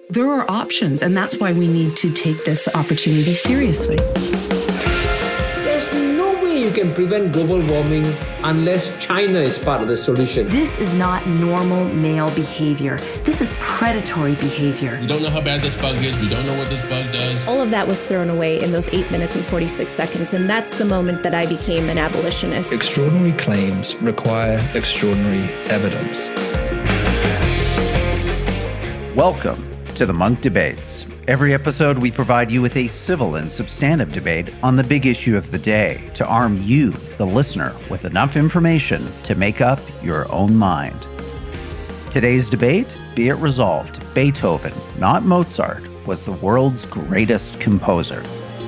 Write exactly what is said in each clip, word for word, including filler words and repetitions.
There are options, and that's why we need to take this opportunity seriously. There's no way you can prevent global warming unless China is part of the solution. This is not normal male behavior. This is predatory behavior. We don't know how bad this bug is. We don't know what this bug does. All of that was thrown away in those eight minutes and forty-six seconds, and that's the moment that I became an abolitionist. Extraordinary claims require extraordinary evidence. Welcome to the Munk Debates. Every episode, we provide you with a civil and substantive debate on the big issue of the day to arm you, the listener, with enough information to make up your own mind. Today's debate, be it resolved, Beethoven, not Mozart, was the world's greatest composer.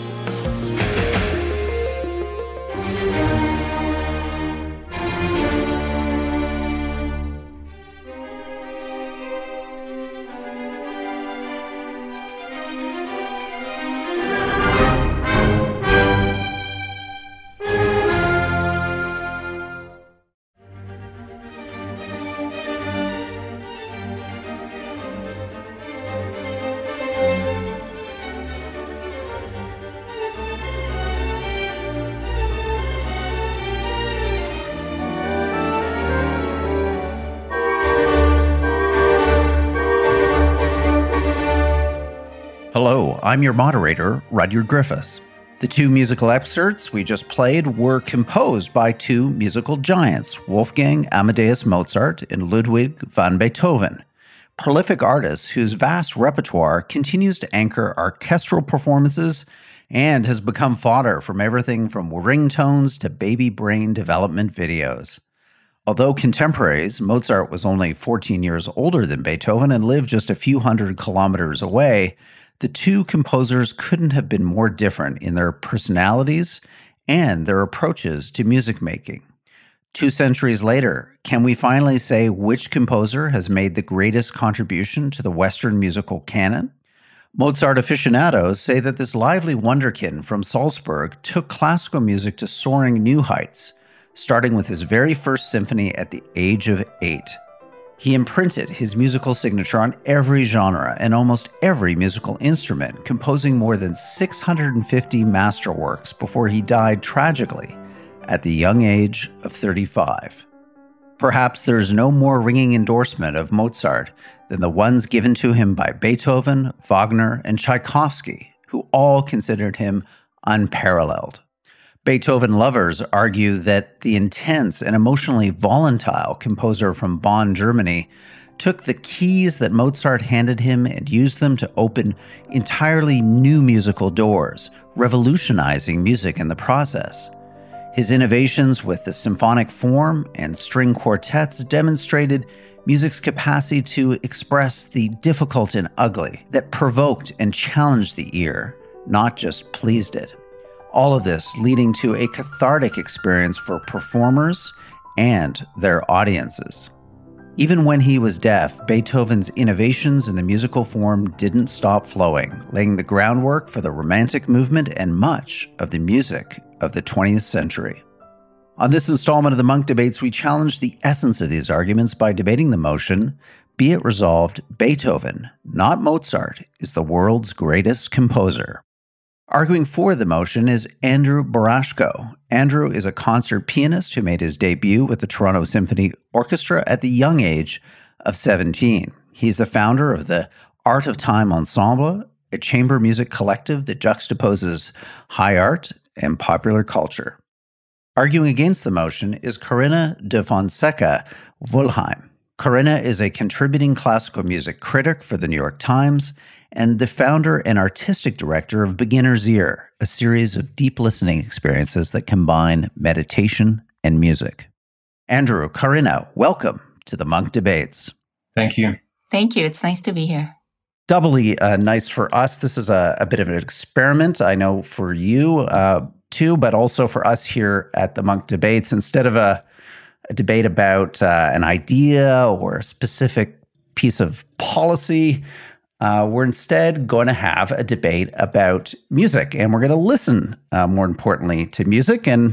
Hello, I'm your moderator, Rudyard Griffiths. The two musical excerpts we just played were composed by two musical giants, Wolfgang Amadeus Mozart and Ludwig van Beethoven, prolific artists whose vast repertoire continues to anchor orchestral performances and has become fodder from everything from ringtones to baby brain development videos. Although contemporaries, Mozart was only fourteen years older than Beethoven and lived just a few hundred kilometers away, the two composers couldn't have been more different in their personalities and their approaches to music making. Two centuries later, can we finally say which composer has made the greatest contribution to the Western musical canon? Mozart aficionados say that this lively wonderkin from Salzburg took classical music to soaring new heights, starting with his very first symphony at the age of eight. He imprinted his musical signature on every genre and almost every musical instrument, composing more than six hundred fifty masterworks before he died tragically at the young age of thirty-five. Perhaps there's no more ringing endorsement of Mozart than the ones given to him by Beethoven, Wagner, and Tchaikovsky, who all considered him unparalleled. Beethoven lovers argue that the intense and emotionally volatile composer from Bonn, Germany, took the keys that Mozart handed him and used them to open entirely new musical doors, revolutionizing music in the process. His innovations with the symphonic form and string quartets demonstrated music's capacity to express the difficult and ugly that provoked and challenged the ear, not just pleased it. All of this leading to a cathartic experience for performers and their audiences. Even when he was deaf, Beethoven's innovations in the musical form didn't stop flowing, laying the groundwork for the Romantic movement and much of the music of the twentieth century. On this installment of the Munk Debates, we challenge the essence of these arguments by debating the motion, be it resolved, Beethoven, not Mozart, is the world's greatest composer. Arguing for the motion is Andrew Barashko. Andrew is a concert pianist who made his debut with the Toronto Symphony Orchestra at the young age of seventeen. He's the founder of the Art of Time Ensemble, a chamber music collective that juxtaposes high art and popular culture. Arguing against the motion is Corinna de Fonseca Wollheim. Corinna is a contributing classical music critic for the New York Times and the founder and artistic director of Beginner's Ear, a series of deep listening experiences that combine meditation and music. Andrew, Corinna, welcome to the Munk Debates. Thank you. Thank you. It's nice to be here. Doubly uh, nice for us. This is a, a bit of an experiment, I know, for you uh, too, but also for us here at the Munk Debates. Instead of a, a debate about uh, an idea or a specific piece of policy, Uh, we're instead going to have a debate about music, and we're going to listen, uh, more importantly, to music. And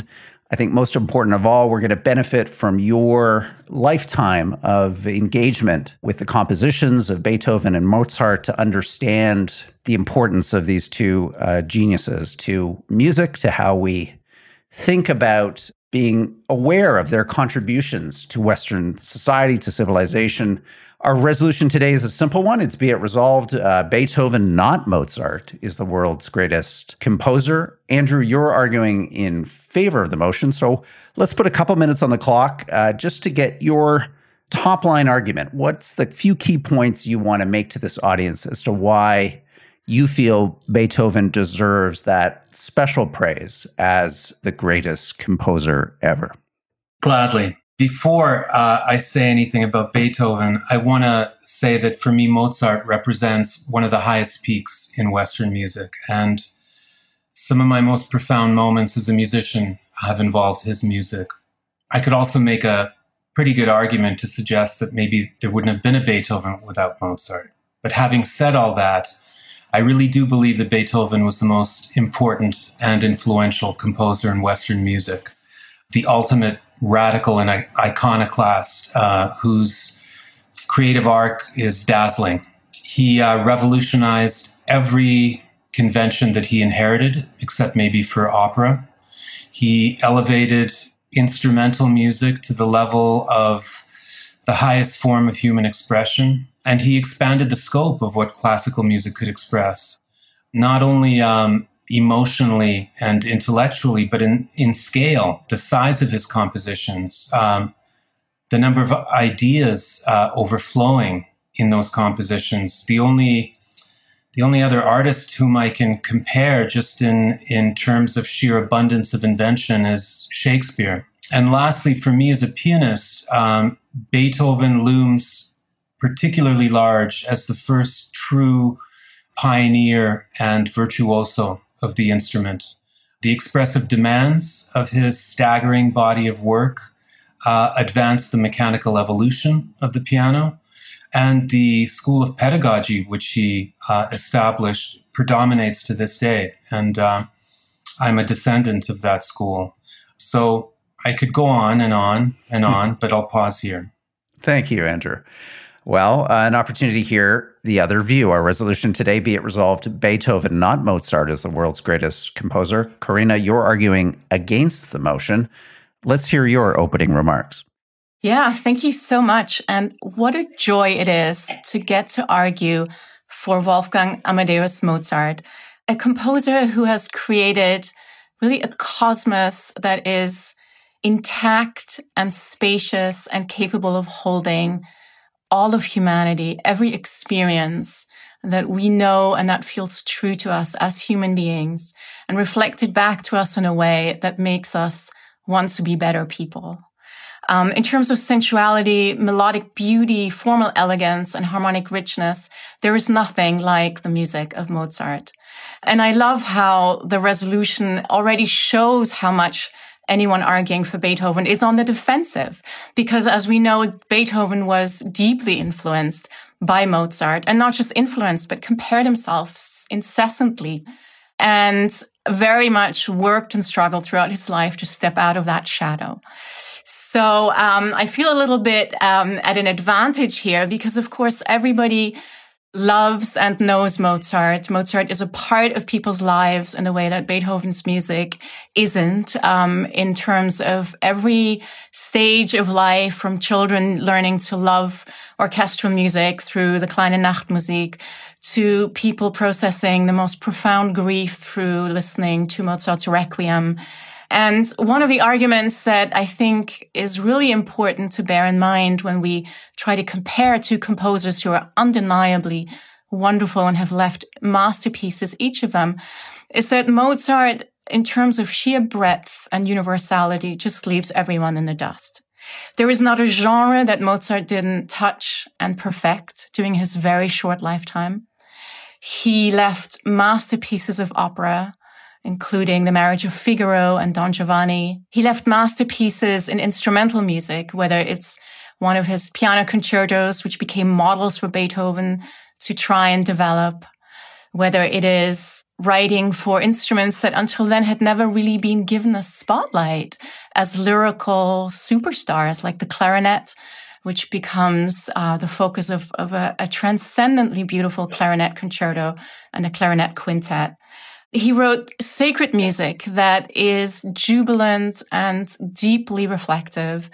I think most important of all, we're going to benefit from your lifetime of engagement with the compositions of Beethoven and Mozart to understand the importance of these two uh, geniuses to music, to how we think about being aware of their contributions to Western society, to civilization. Our resolution today is a simple one. It's be it resolved, uh, Beethoven, not Mozart, is the world's greatest composer. Andrew, you're arguing in favor of the motion. So let's put a couple minutes on the clock uh, just to get your top line argument. What's the few key points you want to make to this audience as to why you feel Beethoven deserves that special praise as the greatest composer ever? Gladly. Before uh, I say anything about Beethoven, I want to say that for me, Mozart represents one of the highest peaks in Western music. And some of my most profound moments as a musician have involved his music. I could also make a pretty good argument to suggest that maybe there wouldn't have been a Beethoven without Mozart. But having said all that, I really do believe that Beethoven was the most important and influential composer in Western music, the ultimate radical and iconoclast uh, whose creative arc is dazzling. He uh, revolutionized every convention that he inherited, except maybe for opera. He elevated instrumental music to the level of the highest form of human expression, and he expanded the scope of what classical music could express, not only um, emotionally and intellectually, but in, in scale, the size of his compositions, um, the number of ideas uh, overflowing in those compositions. The only the only other artist whom I can compare just in, in terms of sheer abundance of invention is Shakespeare. And lastly, for me as a pianist, um, Beethoven looms particularly large as the first true pioneer and virtuoso of the instrument. The expressive demands of his staggering body of work uh, advanced the mechanical evolution of the piano, and the school of pedagogy which he uh, established predominates to this day. And uh, I'm a descendant of that school. So I could go on and on and on, but I'll pause here. Thank you, Andrew. Well, uh, an opportunity here, the other view. Our resolution today, be it resolved, Beethoven, not Mozart, is the world's greatest composer. Karina, you're arguing against the motion. Let's hear your opening remarks. Yeah, thank you so much. And what a joy it is to get to argue for Wolfgang Amadeus Mozart, a composer who has created really a cosmos that is intact and spacious and capable of holding all of humanity, every experience that we know and that feels true to us as human beings, and reflected back to us in a way that makes us want to be better people. Um, in terms of sensuality, melodic beauty, formal elegance, and harmonic richness, there is nothing like the music of Mozart. And I love how the resolution already shows how much anyone arguing for Beethoven is on the defensive, because as we know, Beethoven was deeply influenced by Mozart, and not just influenced, but compared himself incessantly and very much worked and struggled throughout his life to step out of that shadow. So um, I feel a little bit um, at an advantage here because, of course, everybody loves and knows Mozart. Mozart is a part of people's lives in a way that Beethoven's music isn't, um, in terms of every stage of life, from children learning to love orchestral music through the Kleine Nachtmusik to people processing the most profound grief through listening to Mozart's Requiem. And one of the arguments that I think is really important to bear in mind when we try to compare two composers who are undeniably wonderful and have left masterpieces, each of them, is that Mozart, in terms of sheer breadth and universality, just leaves everyone in the dust. There is not a genre that Mozart didn't touch and perfect during his very short lifetime. He left masterpieces of opera, including The Marriage of Figaro and Don Giovanni. He left masterpieces in instrumental music, whether it's one of his piano concertos, which became models for Beethoven to try and develop, whether it is writing for instruments that until then had never really been given a spotlight as lyrical superstars, like the clarinet, which becomes uh, the focus of, of a, a transcendently beautiful clarinet concerto and a clarinet quintet. He wrote sacred music that is jubilant and deeply reflective,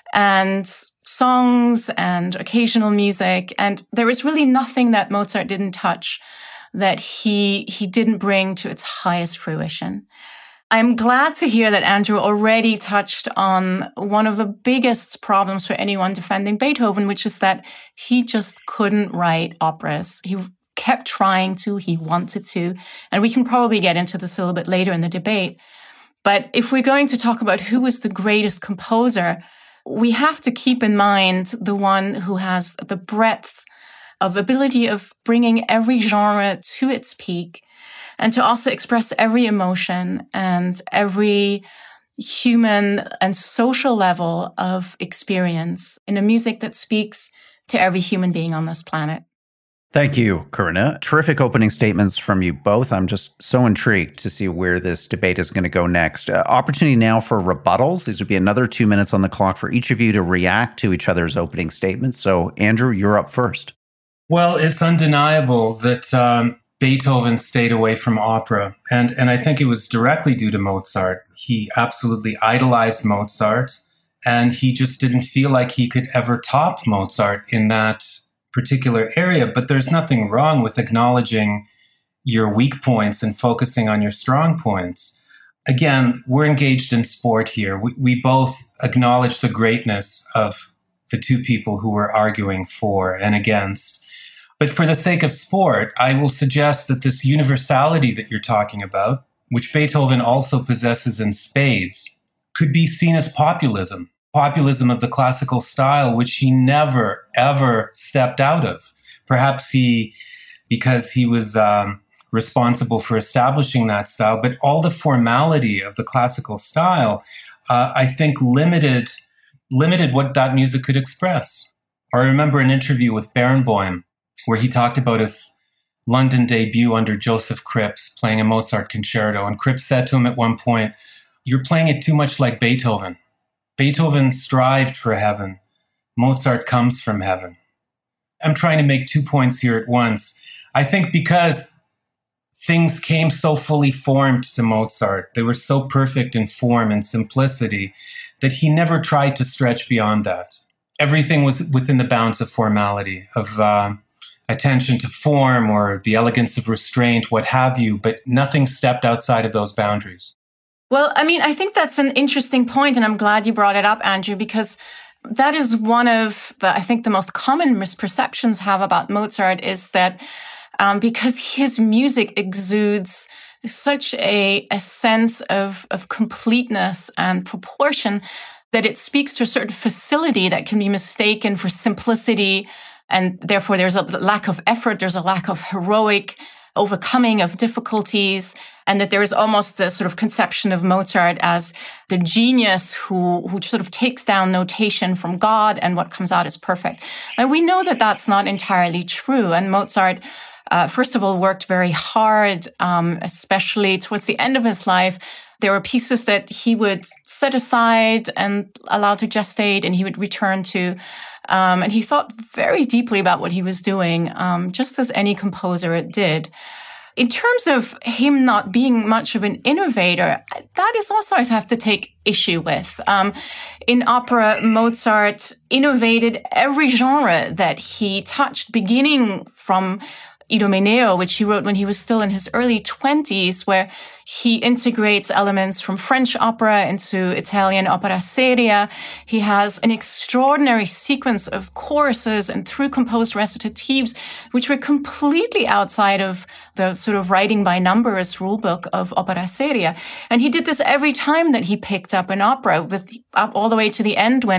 and songs and occasional music. And there is really nothing that Mozart didn't touch that he he didn't bring to its highest fruition. I'm glad to hear that Andrew already touched on one of the biggest problems for anyone defending Beethoven, which is that he just couldn't write operas. He kept trying to, he wanted to, and we can probably get into this a little bit later in the debate. But if we're going to talk about who was the greatest composer, we have to keep in mind the one who has the breadth of ability of bringing every genre to its peak and to also express every emotion and every human and social level of experience in a music that speaks to every human being on this planet. Thank you, Corinna. Terrific opening statements from you both. I'm just so intrigued to see where this debate is going to go next. Uh, opportunity now for rebuttals. These would be another two minutes on the clock for each of you to react to each other's opening statements. So, Andrew, you're up first. Well, it's undeniable that um, Beethoven stayed away from opera. And, and I think it was directly due to Mozart. He absolutely idolized Mozart, and he just didn't feel like he could ever top Mozart in that particular area. But there's nothing wrong with acknowledging your weak points and focusing on your strong points. Again, we're engaged in sport here. We, we both acknowledge the greatness of the two people who were arguing for and against. But for the sake of sport, I will suggest that this universality that you're talking about, which Beethoven also possesses in spades, could be seen as populism. Populism of the classical style, which he never, ever stepped out of. Perhaps he, because he was um, responsible for establishing that style, but all the formality of the classical style, uh, I think, limited, limited what that music could express. I remember an interview with Barenboim, where he talked about his London debut under Joseph Cripps, playing a Mozart concerto. And Cripps said to him at one point, "You're playing it too much like Beethoven. Beethoven strived for heaven. Mozart comes from heaven." I'm trying to make two points here at once. I think because things came so fully formed to Mozart, they were so perfect in form and simplicity, that he never tried to stretch beyond that. Everything was within the bounds of formality, of uh, attention to form or the elegance of restraint, what have you, but nothing stepped outside of those boundaries. Well, I mean, I think that's an interesting point, and I'm glad you brought it up, Andrew, because that is one of the, I think, the most common misperceptions have about Mozart is that um, because his music exudes such a, a sense of, of completeness and proportion that it speaks to a certain facility that can be mistaken for simplicity, and therefore there's a lack of effort, there's a lack of heroic overcoming of difficulties, and that there is almost the sort of conception of Mozart as the genius who, who sort of takes down notation from God and what comes out is perfect. And we know that that's not entirely true. And Mozart, uh, first of all, worked very hard, um, especially towards the end of his life. There were pieces that he would set aside and allow to gestate, and he would return to. Um, and he thought very deeply about what he was doing, um, just as any composer did. In terms of him not being much of an innovator, that is also I have to take issue with. Um, in opera, Mozart innovated every genre that he touched, beginning from Idomeneo, which he wrote when he was still in his early twenties, where he integrates elements from French opera into Italian opera seria. He has an extraordinary sequence of choruses and through composed recitatives, which were completely outside of the sort of writing by numbers rulebook of opera seria. And he did this every time that he picked up an opera, with up all the way to the end when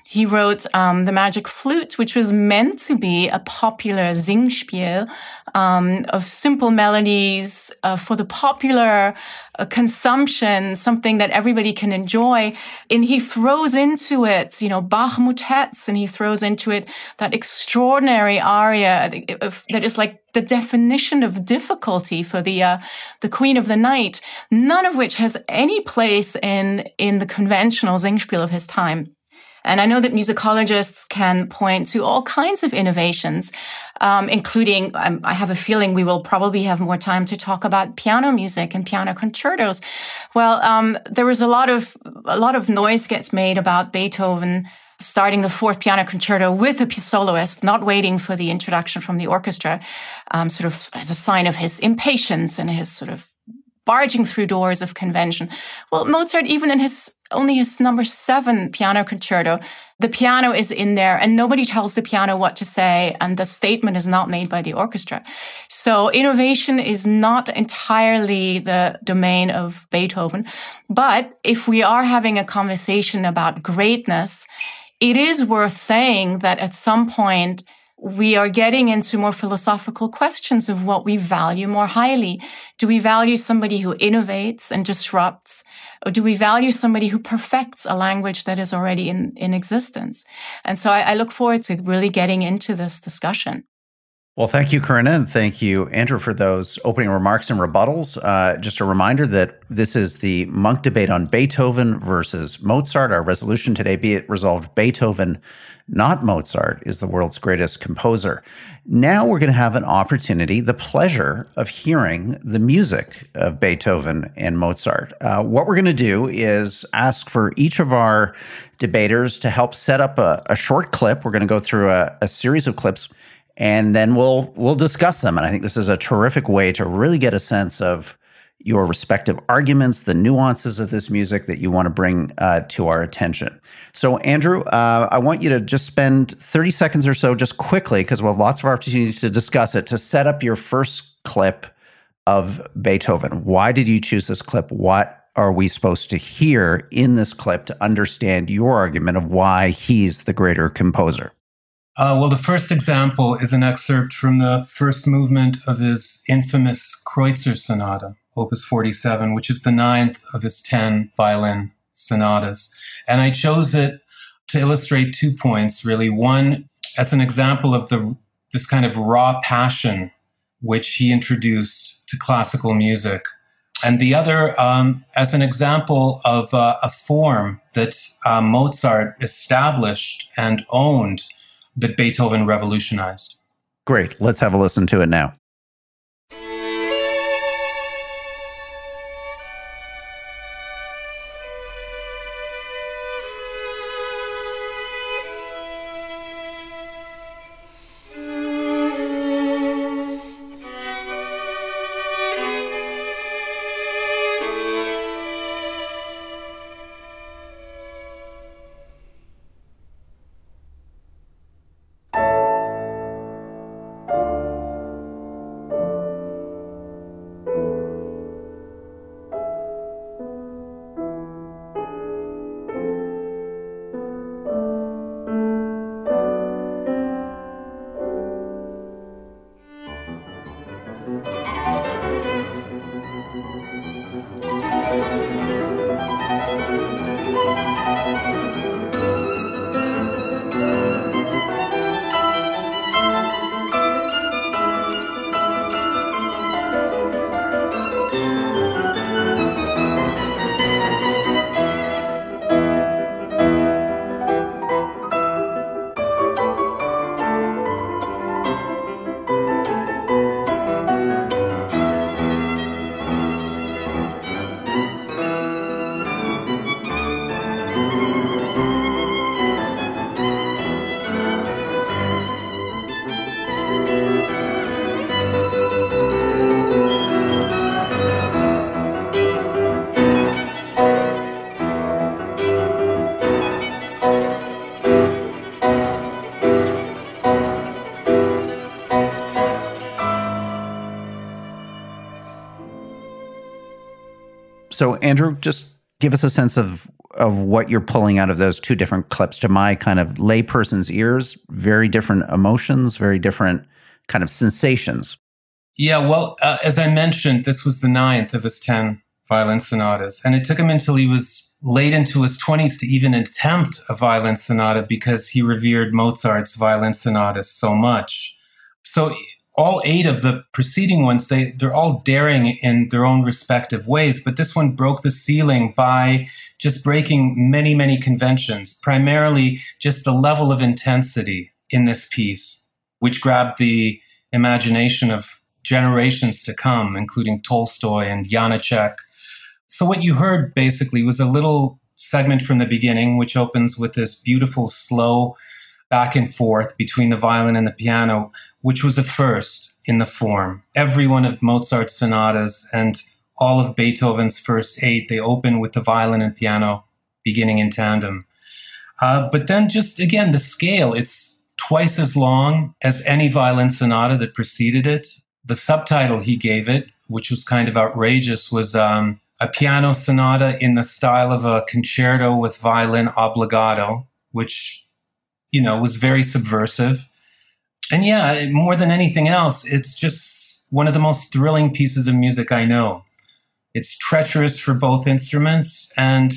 He wrote um, The Magic Flute, which was meant to be a popular Singspiel um, of simple melodies uh, for the popular uh, consumption, something that everybody can enjoy. And he throws into it, you know, Bach motets, and he throws into it that extraordinary aria of, that is like the definition of difficulty for the uh, the Queen of the Night, none of which has any place in in the conventional Singspiel of his time. And I know that musicologists can point to all kinds of innovations, um, including, um, I have a feeling we will probably have more time to talk about piano music and piano concertos. Well, um, there was a lot of, a lot of noise gets made about Beethoven starting the fourth piano concerto with a soloist, not waiting for the introduction from the orchestra, um, sort of as a sign of his impatience and his sort of barging through doors of convention. Well, Mozart, even in his only his number seven piano concerto, the piano is in there and nobody tells the piano what to say, and the statement is not made by the orchestra. So innovation is not entirely the domain of Beethoven. But if we are having a conversation about greatness, it is worth saying that at some point we are getting into more philosophical questions of what we value more highly. Do we value somebody who innovates and disrupts? Or do we value somebody who perfects a language that is already in, in existence? And so I, I look forward to really getting into this discussion. Well, thank you, Corinna, and thank you, Andrew, for those opening remarks and rebuttals. Uh, just a reminder that this is the Munk debate on Beethoven versus Mozart. Our resolution today, be it resolved, Beethoven, not Mozart, is the world's greatest composer. Now we're going to have an opportunity, the pleasure of hearing the music of Beethoven and Mozart. Uh, what we're going to do is ask for each of our debaters to help set up a, a short clip. We're going to go through a, a series of clips, and then we'll we'll discuss them. And I think this is a terrific way to really get a sense of your respective arguments, the nuances of this music that you want to bring uh, to our attention. So, Andrew, uh, I want you to just spend thirty seconds or so, just quickly, because we'll have lots of opportunities to discuss it, to set up your first clip of Beethoven. Why did you choose this clip? What are we supposed to hear in this clip to understand your argument of why he's the greater composer? Uh, well, the first example is an excerpt from the first movement of his infamous Kreutzer Sonata, Opus forty-seven, which is the ninth of his ten violin sonatas. And I chose it to illustrate two points, really. One, as an example of the this kind of raw passion which he introduced to classical music. And the other, um, as an example of uh, a form that uh, Mozart established and owned that Beethoven revolutionized. Great. Let's have a listen to it now. So, Andrew, just Give us a sense of of what you're pulling out of those two different clips. To my kind of layperson's ears, very different emotions, very different kind of sensations. Yeah, well, uh, as I mentioned, this was the ninth of his ten violin sonatas, and it took him until he was late into his twenties to even attempt a violin sonata because he revered Mozart's violin sonatas so much. So all eight of the preceding ones, they, they're all daring in their own respective ways, but this one broke the ceiling by just breaking many, many conventions, primarily just the level of intensity in this piece, which grabbed the imagination of generations to come, including Tolstoy and Janacek. So what you heard basically was a little segment from the beginning, which opens with this beautiful, slow back and forth between the violin and the piano, which was a first in the form. Every one of Mozart's sonatas and all of Beethoven's first eight, they open with the violin and piano beginning in tandem. Uh, but then just, again, the scale, it's twice as long as any violin sonata that preceded it. The subtitle he gave it, which was kind of outrageous, was um, a piano sonata in the style of a concerto with violin obbligato, which, you know, was very subversive. And yeah, more than anything else, it's just one of the most thrilling pieces of music I know. It's treacherous for both instruments, and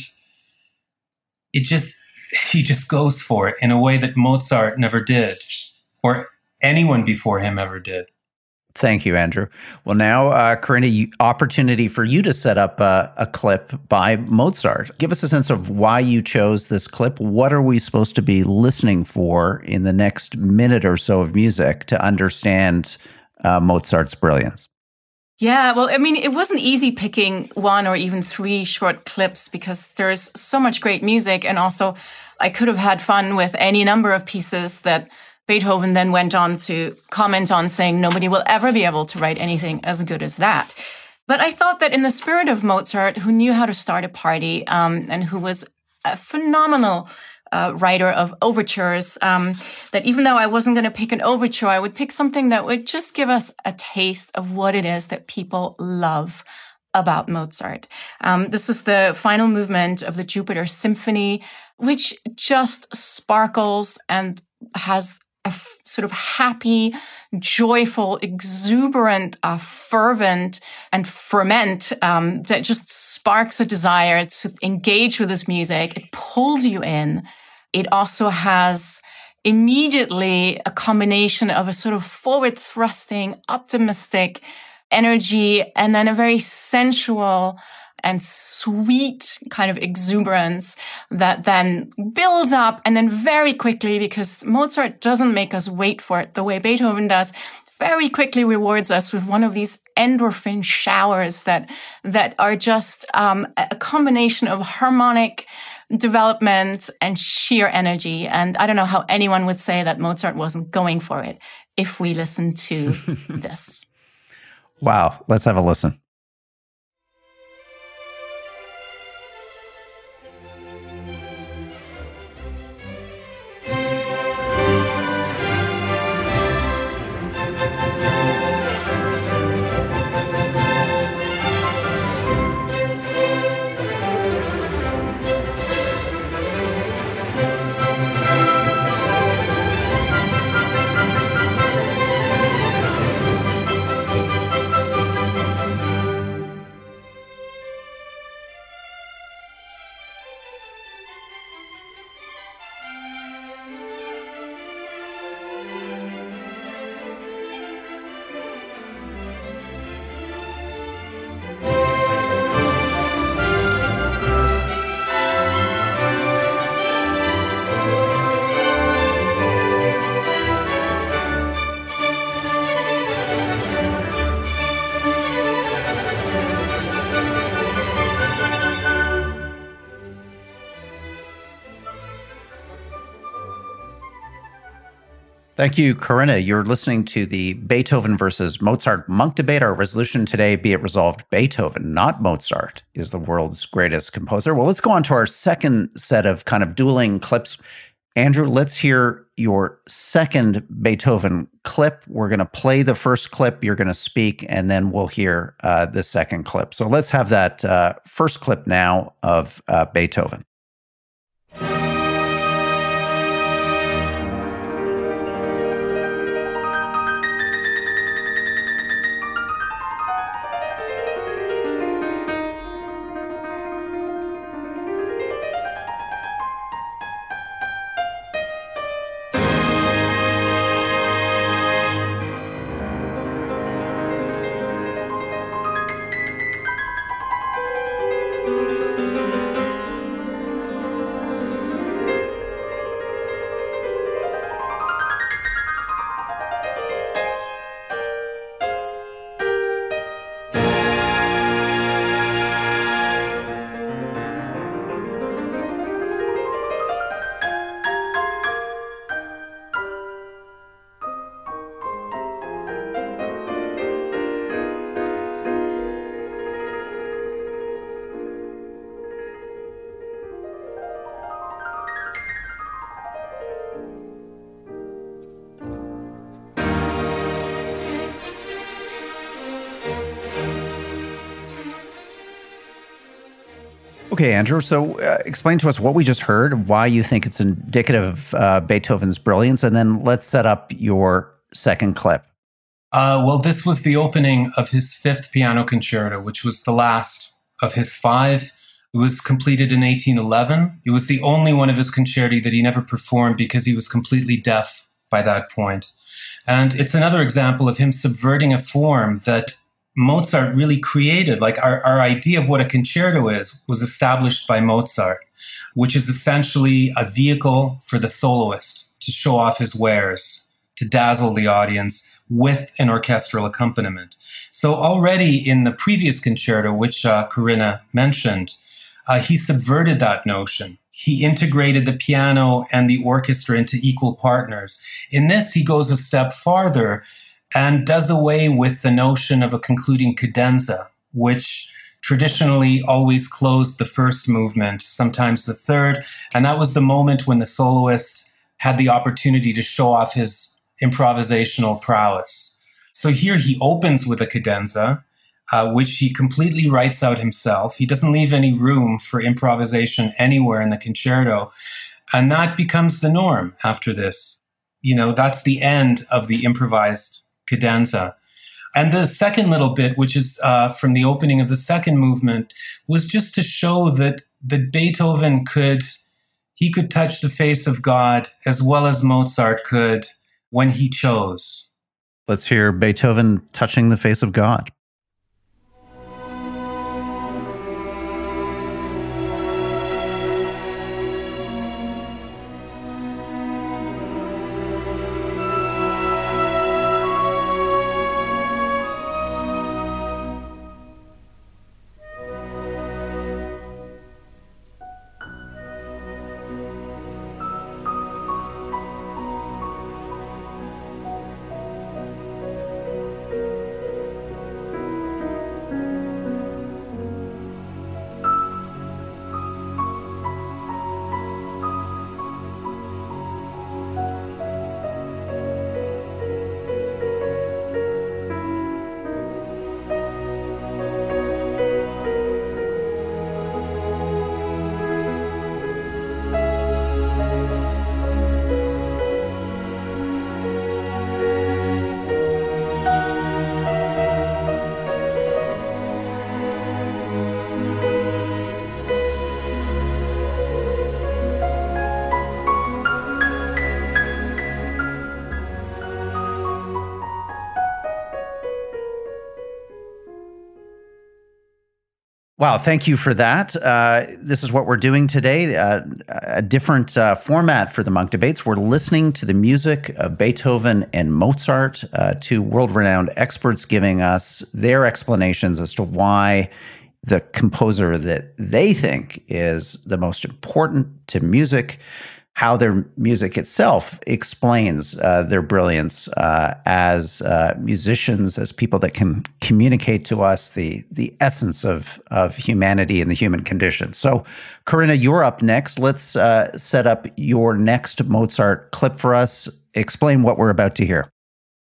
it just, he just goes for it in a way that Mozart never did, or anyone before him ever did. Thank you, Andrew. Well, now, uh, Corinna, you, opportunity for you to set up uh, a clip by Mozart. Give us a sense of why you chose this clip. What are we supposed to be listening for in the next minute or so of music to understand uh, Mozart's brilliance? Yeah, well, I mean, it wasn't easy picking one or even three short clips because there's so much great music. And also, I could have had fun with any number of pieces that Beethoven then went on to comment on, saying nobody will ever be able to write anything as good as that. But I thought that in the spirit of Mozart, who knew how to start a party um, and who was a phenomenal uh, writer of overtures, um, that even though I wasn't going to pick an overture, I would pick something that would just give us a taste of what it is that people love about Mozart. Um, this is the final movement of the Jupiter Symphony, which just sparkles and has a f- sort of happy, joyful, exuberant, uh, fervent, and ferment um, that just sparks a desire to engage with this music. It pulls you in. It also has immediately a combination of a sort of forward-thrusting, optimistic energy, and then a very sensual and sweet kind of exuberance that then builds up and then very quickly, because Mozart doesn't make us wait for it the way Beethoven does, very quickly rewards us with one of these endorphin showers that that are just um, a combination of harmonic development and sheer energy. And I don't know how anyone would say that Mozart wasn't going for it if we listen to this. Wow, let's have a listen. Thank you, Corinna. You're listening to the Beethoven versus Mozart Monk debate. Our resolution today, be it resolved, Beethoven, not Mozart, is the world's greatest composer. Well, let's go on to our second set of kind of dueling clips. Andrew, let's hear your second Beethoven clip. We're going to play the first clip. You're going to speak, and then we'll hear uh, the second clip. So let's have that uh, first clip now of uh, Beethoven. Okay, Andrew, so uh, explain to us what we just heard, why you think it's indicative of uh, Beethoven's brilliance, and then let's set up your second clip. Uh, well, this was the opening of his fifth piano concerto, which was the last of his five. It was completed in eighteen eleven. It was the only one of his concerti that he never performed because he was completely deaf by that point. And it's another example of him subverting a form that Mozart really created. Like our, our idea of what a concerto is was established by Mozart, which is essentially a vehicle for the soloist to show off his wares, to dazzle the audience with an orchestral accompaniment. So already in the previous concerto, which uh, Corinna mentioned, uh, he subverted that notion. He integrated the piano and the orchestra into equal partners. In this, he goes a step farther and does away with the notion of a concluding cadenza, which traditionally always closed the first movement, sometimes the third. And that was the moment when the soloist had the opportunity to show off his improvisational prowess. So here he opens with a cadenza, uh, which he completely writes out himself. He doesn't leave any room for improvisation anywhere in the concerto. And that becomes the norm after this. You know, that's the end of the improvised cadenza. And the second little bit, which is uh, from the opening of the second movement, was just to show that, that Beethoven could, he could touch the face of God as well as Mozart could when he chose. Let's hear Beethoven touching the face of God. Wow, thank you for that. Uh, this is what we're doing today, uh, a different uh, format for the Munk Debates. We're listening to the music of Beethoven and Mozart, uh, two world-renowned experts giving us their explanations as to why the composer that they think is the most important to music, how their music itself explains uh, their brilliance uh, as uh, musicians, as people that can communicate to us the the essence of of humanity and the human condition. So, Corinna, you're up next. Let's uh, set up your next Mozart clip for us. Explain what we're about to hear.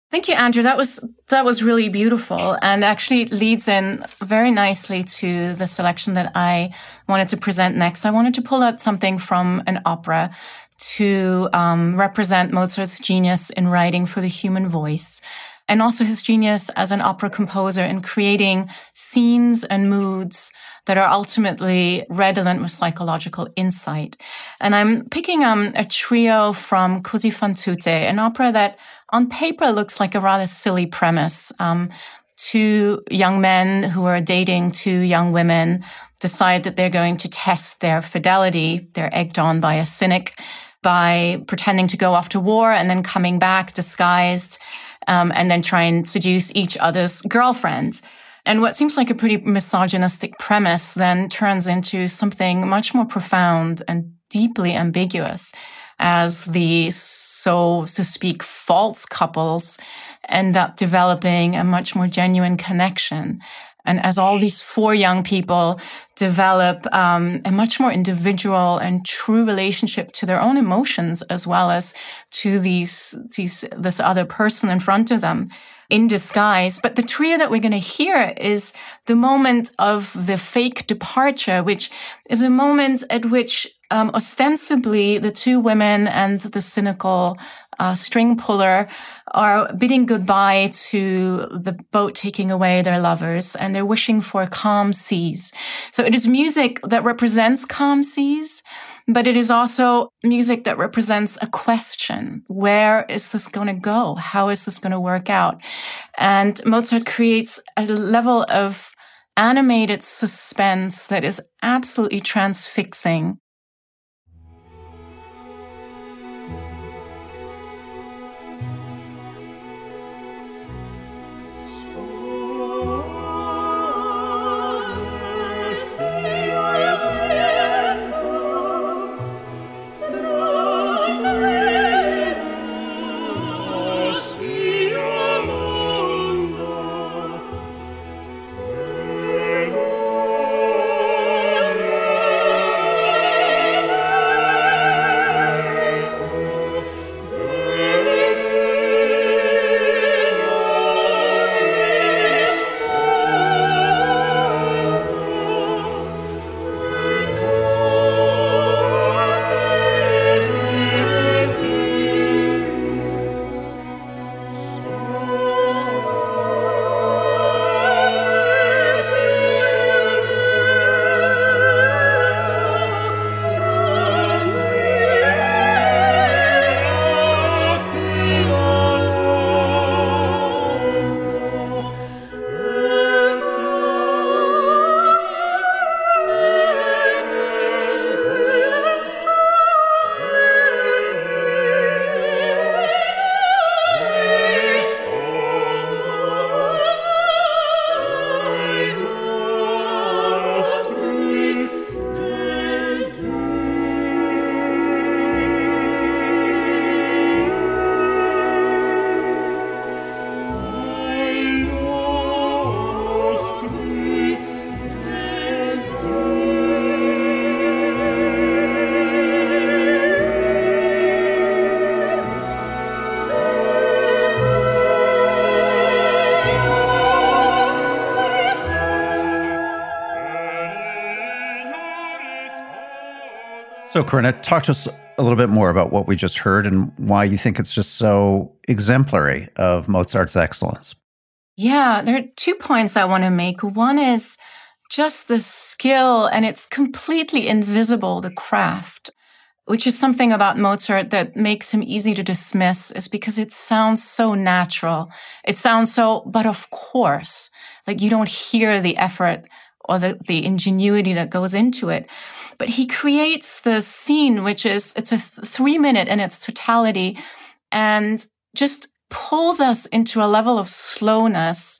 Thank you, Andrew. That was that was really beautiful, and actually leads in very nicely to the selection that I wanted to present next. I wanted to pull out something from an opera to um, represent Mozart's genius in writing for the human voice, and also his genius as an opera composer in creating scenes and moods that are ultimately redolent with psychological insight. And I'm picking um, a trio from Così fan tutte, an opera that on paper looks like a rather silly premise. Um, two young men who are dating two young women decide that they're going to test their fidelity. They're egged on by a cynic by pretending to go off to war and then coming back disguised, um, and then try and seduce each other's girlfriends. And what seems like a pretty misogynistic premise then turns into something much more profound and deeply ambiguous as the, so to speak, false couples end up developing a much more genuine connection. And as all these four young people develop um, a much more individual and true relationship to their own emotions, as well as to these, these this other person in front of them in disguise. But the trio that we're going to hear is the moment of the fake departure, which is a moment at which um, ostensibly the two women and the cynical uh, string puller are bidding goodbye to the boat taking away their lovers, and they're wishing for calm seas. So it is music that represents calm seas, but it is also music that represents a question. Where is this going to go? How is this going to work out? And Mozart creates a level of animated suspense that is absolutely transfixing. So, Corinna, talk to us a little bit more about what we just heard and why you think it's just so exemplary of Mozart's excellence. Yeah, there are two points I want to make. One is just the skill, and it's completely invisible, the craft, which is something about Mozart that makes him easy to dismiss, is because it sounds so natural. It sounds so, but of course, like you don't hear the effort or the, the ingenuity that goes into it. But he creates the scene, which is, it's a th- three minute in its totality, and just pulls us into a level of slowness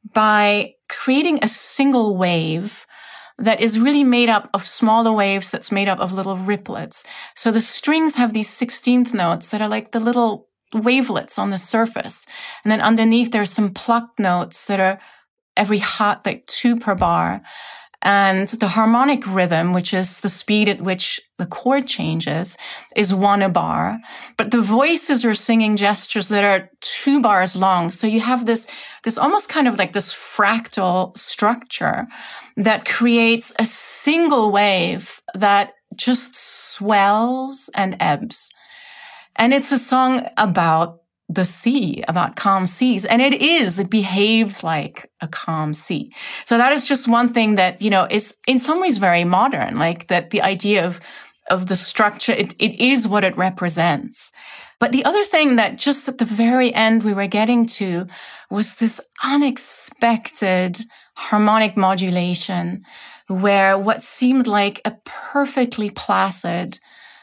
by creating a single wave that is really made up of smaller waves, that's made up of little riplets. So the strings have these sixteenth notes that are like the little wavelets on the surface. And then underneath there's some plucked notes that are every hot, like two per bar. And the harmonic rhythm, which is the speed at which the chord changes, is one a bar. But the voices are singing gestures that are two bars long. So you have this, this almost kind of like this fractal structure that creates a single wave that just swells and ebbs. And it's a song about the sea, about calm seas. And it is, it behaves like a calm sea. So that is just one thing that, you know, is in some ways very modern, like that the idea of, of the structure, it, it is what it represents. But the other thing that just at the very end we were getting to was this unexpected harmonic modulation where what seemed like a perfectly placid,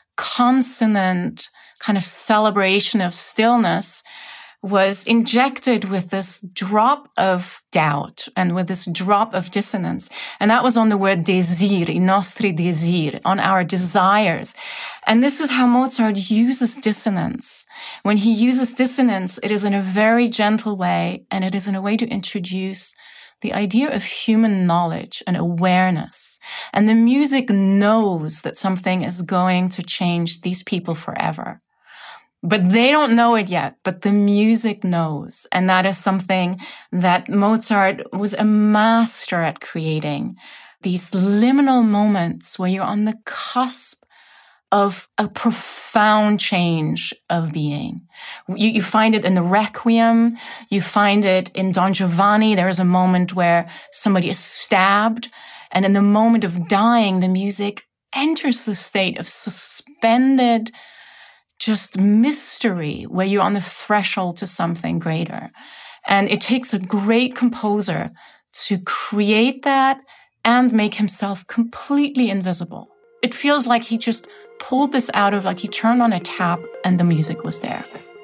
consonant kind of celebration of stillness was injected with this drop of doubt and with this drop of dissonance. And that was on the word désir, i nostri désir, on our desires. And this is how Mozart uses dissonance. When he uses dissonance, it is in a very gentle way, and it is in a way to introduce the idea of human knowledge and awareness. And the music knows that something is going to change these people forever. But they don't know it yet, but the music knows. And that is something that Mozart was a master at creating. These liminal moments where you're on the cusp of a profound change of being. You, you find it in the Requiem. You find it in Don Giovanni. There is a moment where somebody is stabbed. And in the moment of dying, the music enters the state of suspended just mystery, where you're on the threshold to something greater. And it takes a great composer to create that and make himself completely invisible. It feels like he just pulled this out of, like he turned on a tap and the music was there.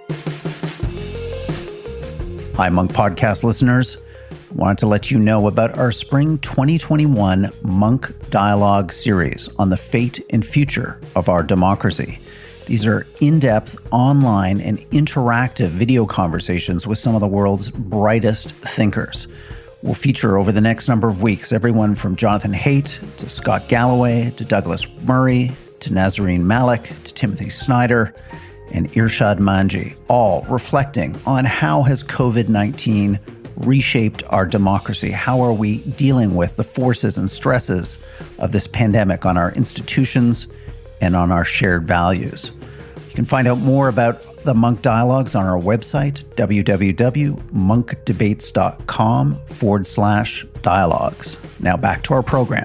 Hi, Monk Podcast listeners. I wanted to let you know about our spring twenty twenty-one Monk Dialogue series on the fate and future of our democracy. These are in-depth, online, and interactive video conversations with some of the world's brightest thinkers. We'll feature over the next number of weeks everyone from Jonathan Haidt to Scott Galloway to Douglas Murray to Nazarene Malik to Timothy Snyder and Irshad Manji, all reflecting on how has covid nineteen reshaped our democracy? How are we dealing with the forces and stresses of this pandemic on our institutions and on our shared values? You can find out more about the Monk Dialogues on our website, www.monkdebates.com forward slash dialogues. Now back to our program.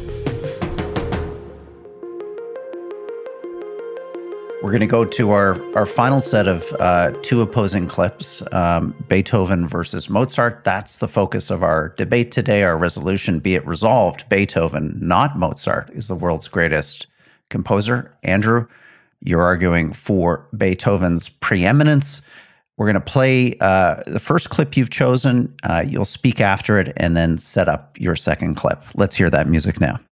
We're going to go to our, our final set of uh, two opposing clips, um, Beethoven versus Mozart. That's the focus of our debate today, our resolution, be it resolved. Beethoven, not Mozart, is the world's greatest composer. Andrew, you're arguing for Beethoven's preeminence. We're going to play uh, the first clip you've chosen. Uh, you'll speak after it and then set up your second clip. Let's hear that music now.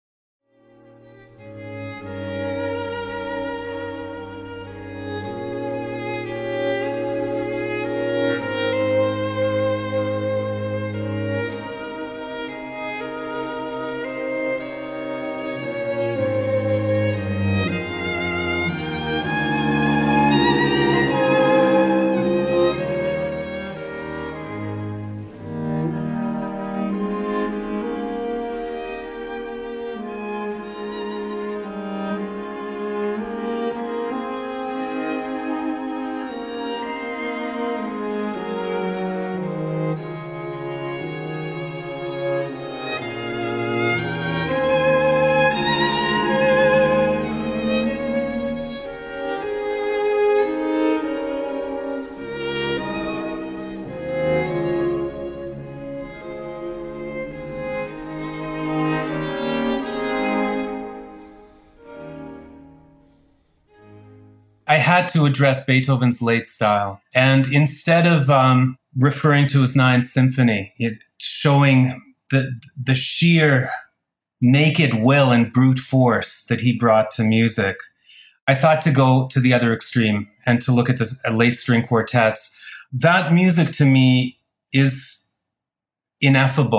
I had to address Beethoven's late style. And instead of um, referring to his Ninth Symphony, it, showing the, the sheer naked will and brute force that he brought to music, I thought to go to the other extreme and to look at the uh, late string quartets. That music to me is ineffable.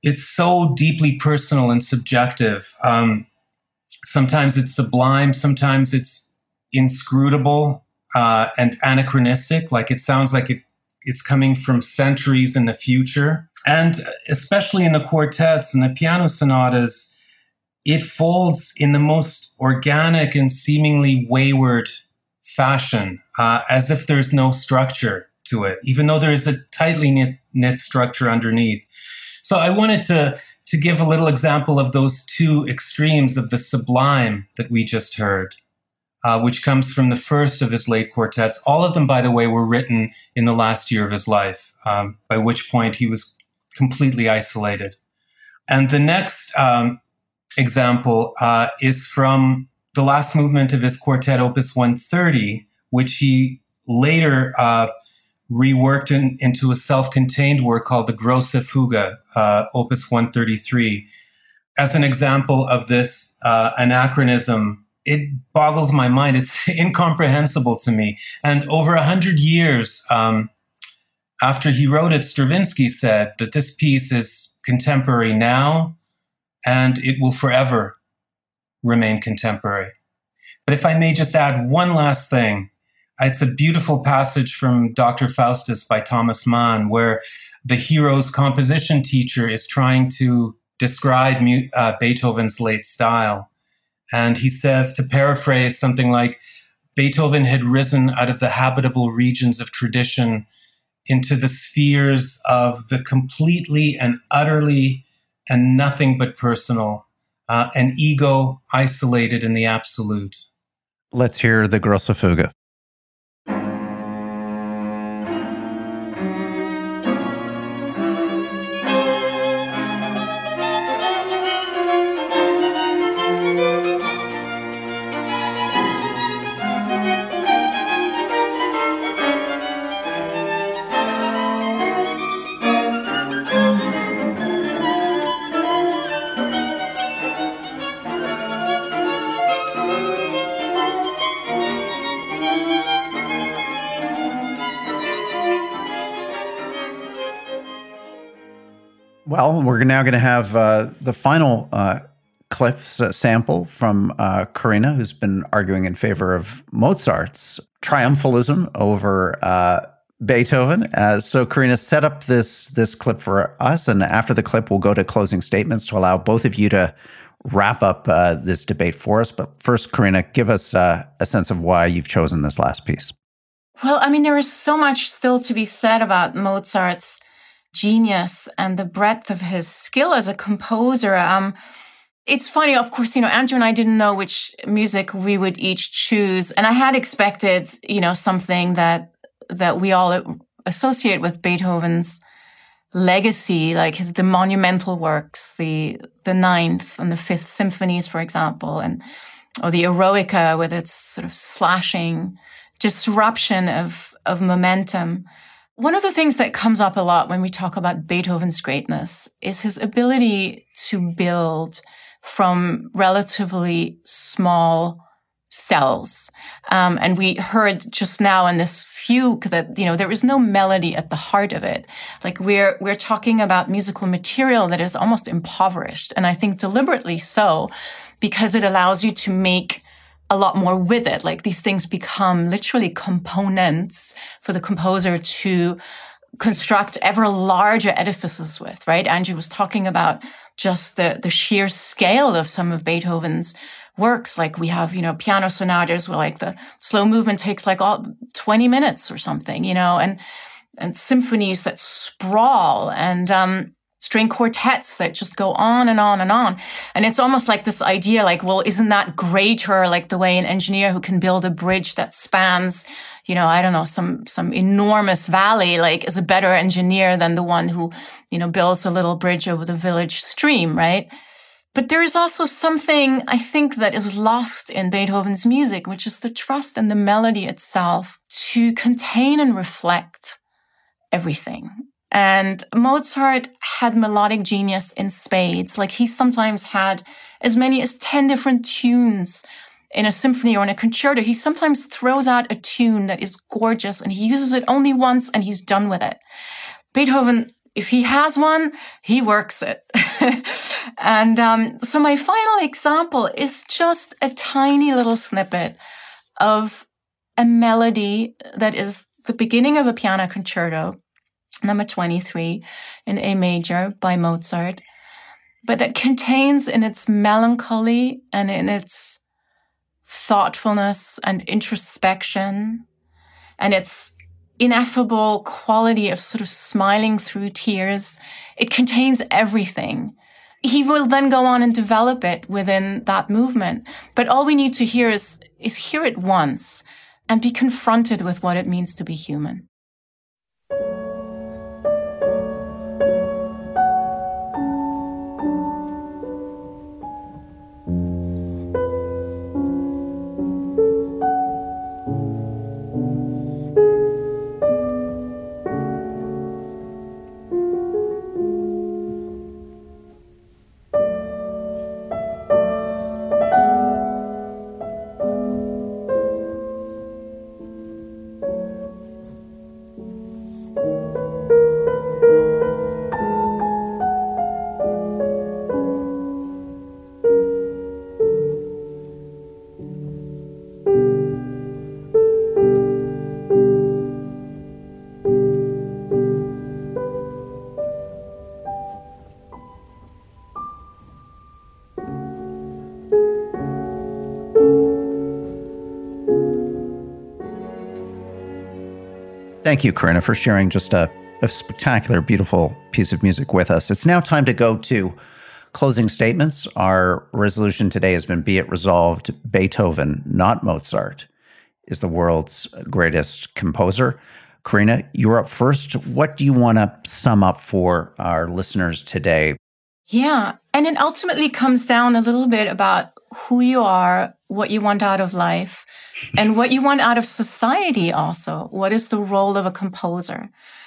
it's so deeply personal and subjective. Um, sometimes it's sublime, sometimes it's inscrutable uh, and anachronistic. Like it sounds like it, it's coming from centuries in the future. And especially in the quartets and the piano sonatas, it folds in the most organic and seemingly wayward fashion, uh, as if there's no structure to it, even though there is a tightly knit, knit structure underneath. So I wanted to, to give a little example of those two extremes of the sublime that we just heard, uh, which comes from the first of his late quartets. All of them, by the way, were written in the last year of his life, um, by which point he was completely isolated. And the next um, example uh, is from the last movement of his quartet, Opus one thirty, which he later uh, reworked in, into a self-contained work called the Grosse Fuge, uh, Opus one thirty-three. As an example of this uh, anachronism, it boggles my mind. It's incomprehensible to me. And over a hundred years um, after he wrote it, Stravinsky said that this piece is contemporary now, and it will forever remain contemporary. But if I may just add one last thing, it's a beautiful passage from Doctor Faustus by Thomas Mann, where the hero's composition teacher is trying to describe uh, Beethoven's late style. And he says, to paraphrase, something like, Beethoven had risen out of the habitable regions of tradition into the spheres of the completely and utterly and nothing but personal, uh, an ego isolated in the absolute. Let's hear the Grosse Fuge. Well, we're now going to have uh, the final uh, clips uh, sample from uh, Karina, who's been arguing in favor of Mozart's triumphalism over uh, Beethoven. Uh, so Karina, set up this this clip for us, and after the clip, we'll go to closing statements to allow both of you to wrap up uh, this debate for us. But first, Karina, give us uh, a sense of why you've chosen this last piece. Well, I mean, there is so much still to be said about Mozart's genius and the breadth of his skill as a composer. Um, it's funny, of course, you know, Andrew and I didn't know which music we would each choose. And I had expected, you know, something that, that we all associate with Beethoven's legacy, like his, the monumental works, the, the ninth and the fifth symphonies, for example, and, or the Eroica with its sort of slashing disruption of, of momentum. One of the things that comes up a lot when we talk about Beethoven's greatness is his ability to build from relatively small cells. Um, and we heard just now in this fugue that, you know, there is no melody at the heart of it. Like we're, we're talking about musical material that is almost impoverished. And I think deliberately so, because it allows you to make a lot more with it. Like these things become literally components for the composer to construct ever larger edifices with, right? Andrew was talking about just the, the sheer scale of some of Beethoven's works. Like we have, you know, piano sonatas where like the slow movement takes like all twenty minutes or something, you know, and, and symphonies that sprawl and, um, string quartets that just go on and on and on. And it's almost like this idea, like, well, isn't that greater? Like the way an engineer who can build a bridge that spans, you know, I don't know, some, some enormous valley, like is a better engineer than the one who, you know, builds a little bridge over the village stream, right? But there is also something, I think, that is lost in Beethoven's music, which is the trust in the melody itself to contain and reflect everything. And Mozart had melodic genius in spades. Like he sometimes had as many as ten different tunes in a symphony or in a concerto. He sometimes throws out a tune that is gorgeous and he uses it only once and he's done with it. Beethoven if he has one, he works it. And um, so my final example is just a tiny little snippet of a melody that is the beginning of a piano concerto, number twenty-three in A major by Mozart, but that contains in its melancholy and in its thoughtfulness and introspection and its ineffable quality of sort of smiling through tears. It contains everything. He will then go on and develop it within that movement. But all we need to hear is, is hear it once and be confronted with what it means to be human. Thank you, Corinna, for sharing just a, a spectacular, beautiful piece of music with us. It's now time to go to closing statements. Our resolution today has been, be it resolved, Beethoven, not Mozart, is the world's greatest composer. Corinna, you're up first. What do you want to sum up for our listeners today? Yeah, and it ultimately comes down a little bit about who you are, what you want out of life, and what you want out of society also. What is the role of a composer?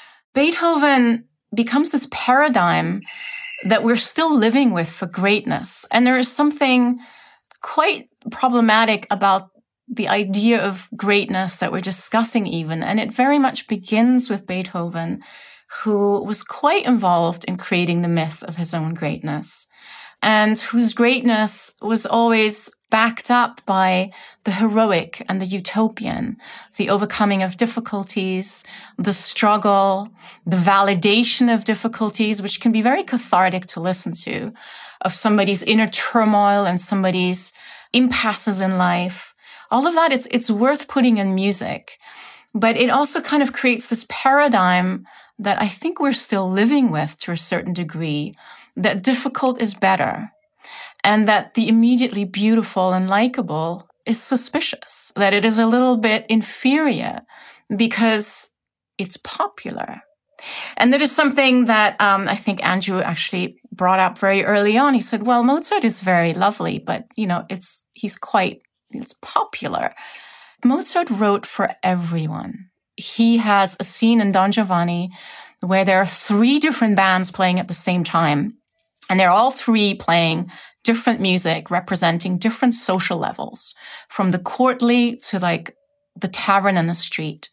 Beethoven becomes this paradigm that we're still living with for greatness. And there is something quite problematic about the idea of greatness that we're discussing even. And it very much begins with Beethoven, who was quite involved in creating the myth of his own greatness, and whose greatness was always backed up by the heroic and the utopian, the overcoming of difficulties, the struggle, the validation of difficulties, which can be very cathartic to listen to, of somebody's inner turmoil and somebody's impasses in life. All of that, it's, it's worth putting in music. But it also kind of creates this paradigm that I think we're still living with to a certain degree, that difficult is better, and that the immediately beautiful and likable is suspicious, that it is a little bit inferior because it's popular. And that is something that um, I think Andrew actually brought up very early on. He said, well, Mozart is very lovely, but, you know, it's he's quite, it's popular. Mozart wrote for everyone. He has a scene in Don Giovanni where there are three different bands playing at the same time. And they're all three playing different music representing different social levels, from the courtly to like the tavern and the street.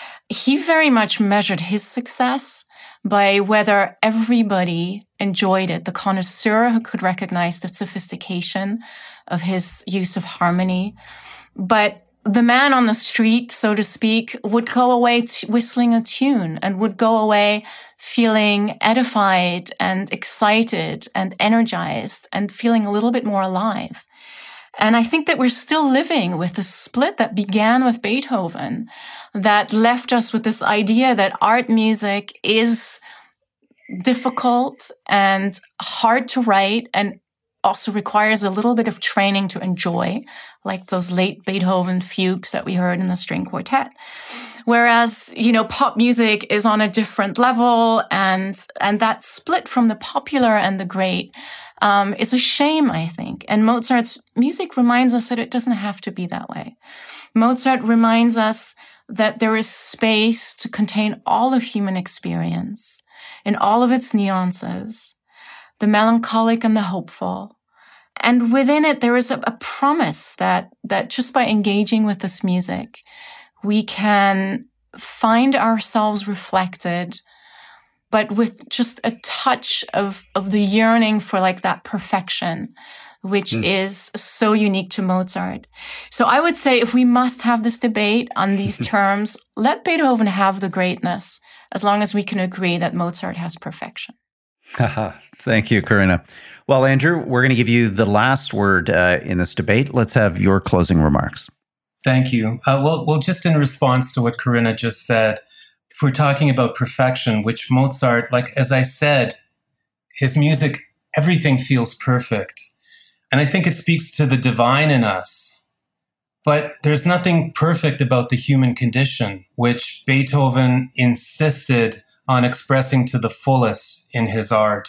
He very much measured his success by whether everybody enjoyed it, the connoisseur who could recognize the sophistication of his use of harmony. But the man on the street, so to speak, would go away t- whistling a tune and would go away feeling edified and excited and energized and feeling a little bit more alive. And I think that we're still living with the split that began with Beethoven, that left us with this idea that art music is difficult and hard to write and also requires a little bit of training to enjoy, like those late Beethoven fugues that we heard in the string quartet. Whereas, you know, pop music is on a different level, and and that split from the popular and the great um, is a shame, I think. And Mozart's music reminds us that it doesn't have to be that way. Mozart reminds us that there is space to contain all of human experience in all of its nuances, the melancholic and the hopeful. And within it, there is a, a promise that, that just by engaging with this music, we can find ourselves reflected but with just a touch of, of the yearning for like that perfection, which mm. is so unique to Mozart. So I would say if we must have this debate on these terms, let Beethoven have the greatness, as long as we can agree that Mozart has perfection. Thank you, Corinna. Well, Andrew, we're going to give you the last word uh, in this debate. Let's have your closing remarks. Thank you. Uh, well, well, just in response to what Corinna just said, if we're talking about perfection, which Mozart, like as I said, his music, everything feels perfect. And I think it speaks to the divine in us. But there's nothing perfect about the human condition, which Beethoven insisted on expressing to the fullest in his art.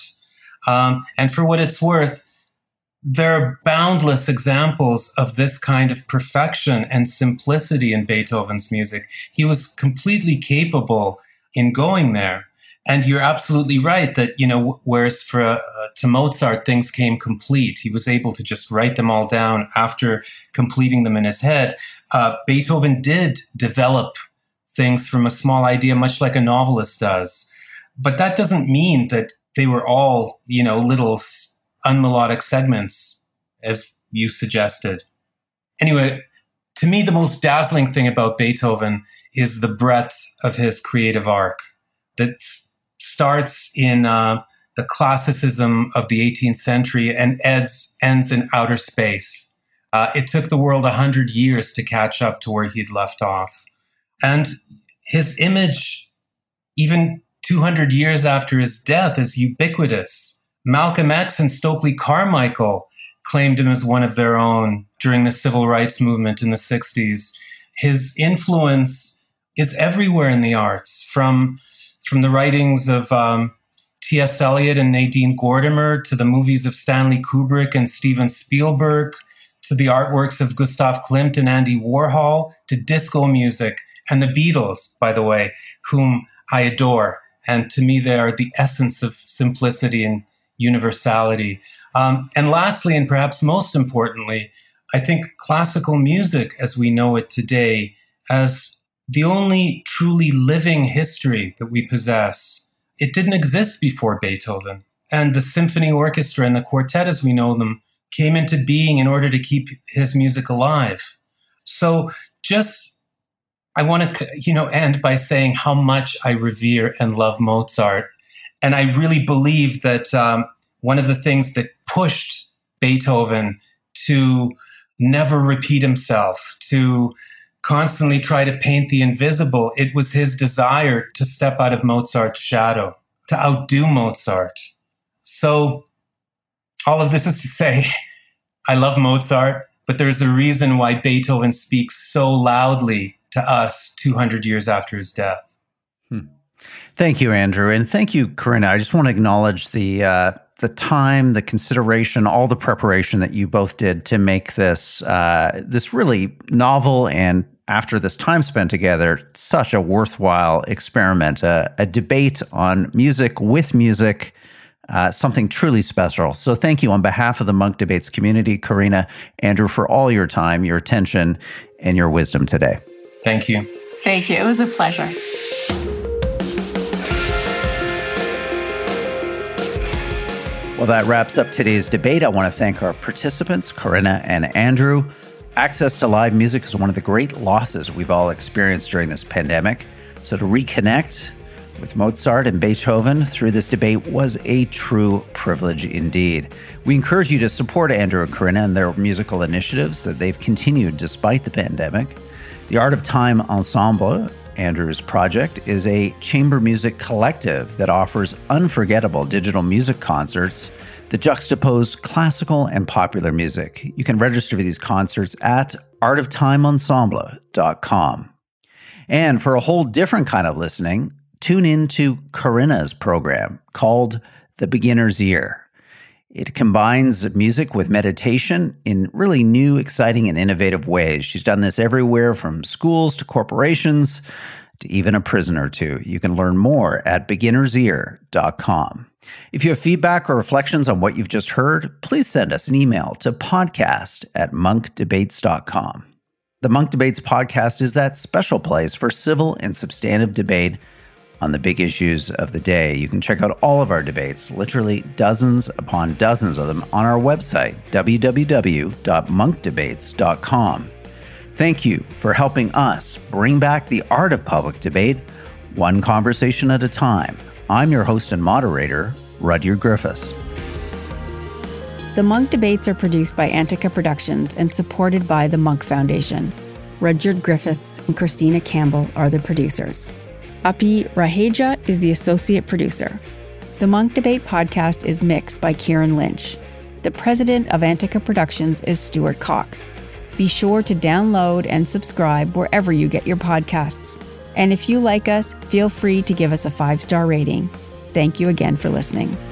Um, and for what it's worth, there are boundless examples of this kind of perfection and simplicity in Beethoven's music. He was completely capable in going there. And you're absolutely right that, you know, whereas for uh, to Mozart, things came complete. He was able to just write them all down after completing them in his head. Uh, Beethoven did develop things from a small idea, much like a novelist does. But that doesn't mean that they were all, you know, little unmelodic segments, as you suggested. Anyway, to me, the most dazzling thing about Beethoven is the breadth of his creative arc that s- starts in uh, the classicism of the eighteenth century and ends, ends in outer space. Uh, it took the world one hundred years to catch up to where he'd left off. And his image, even two hundred years after his death, is ubiquitous. Malcolm X and Stokely Carmichael claimed him as one of their own during the civil rights movement in the sixties. His influence is everywhere in the arts, from, from the writings of um, T S Eliot and Nadine Gordimer to the movies of Stanley Kubrick and Steven Spielberg, to the artworks of Gustav Klimt and Andy Warhol, to disco music, and the Beatles, by the way, whom I adore. And to me, they are the essence of simplicity and universality. Um, and lastly, and perhaps most importantly, I think classical music as we know it today as the only truly living history that we possess. It didn't exist before Beethoven. And the symphony orchestra and the quartet as we know them came into being in order to keep his music alive. So just, I want to, you know, end by saying how much I revere and love Mozart. And I really believe that um, one of the things that pushed Beethoven to never repeat himself, to constantly try to paint the invisible, it was his desire to step out of Mozart's shadow, to outdo Mozart. So all of this is to say, I love Mozart, but there's a reason why Beethoven speaks so loudly to us two hundred years after his death. Hmm. Thank you, Andrew. And thank you, Corinna. I just want to acknowledge the uh, the time, the consideration, all the preparation that you both did to make this uh, this really novel, and after this time spent together, such a worthwhile experiment, uh, a debate on music with music, uh, something truly special. So thank you on behalf of the Monk Debates community, Corinna, Andrew, for all your time, your attention, and your wisdom today. Thank you. Thank you. It was a pleasure. Well, that wraps up today's debate. I want to thank our participants, Corinna and Andrew. Access to live music is one of the great losses we've all experienced during this pandemic. So to reconnect with Mozart and Beethoven through this debate was a true privilege indeed. We encourage you to support Andrew and Corinna and their musical initiatives that they've continued despite the pandemic. The Art of Time Ensemble, Andrew's project, is a chamber music collective that offers unforgettable digital music concerts that juxtapose classical and popular music. You can register for these concerts at art of time ensemble dot com. And for a whole different kind of listening, tune in to Corinna's program called The Beginner's Ear. It combines music with meditation in really new, exciting, and innovative ways. She's done this everywhere from schools to corporations to even a prison or two. You can learn more at beginners ear dot com. If you have feedback or reflections on what you've just heard, please send us an email to podcast at monk debates dot com. The Monk Debates podcast is that special place for civil and substantive debate on the big issues of the day. You can check out all of our debates, literally dozens upon dozens of them, on our website, w w w dot monk debates dot com. Thank you for helping us bring back the art of public debate, one conversation at a time. I'm your host and moderator, Rudyard Griffiths. The Monk Debates are produced by Antica Productions and supported by the Monk Foundation. Rudyard Griffiths and Christina Campbell are the producers. Api Raheja is the associate producer. The Monk Debate podcast is mixed by Kieran Lynch. The president of Antica Productions is Stuart Cox. Be sure to download and subscribe wherever you get your podcasts. And if you like us, feel free to give us a five-star rating. Thank you again for listening.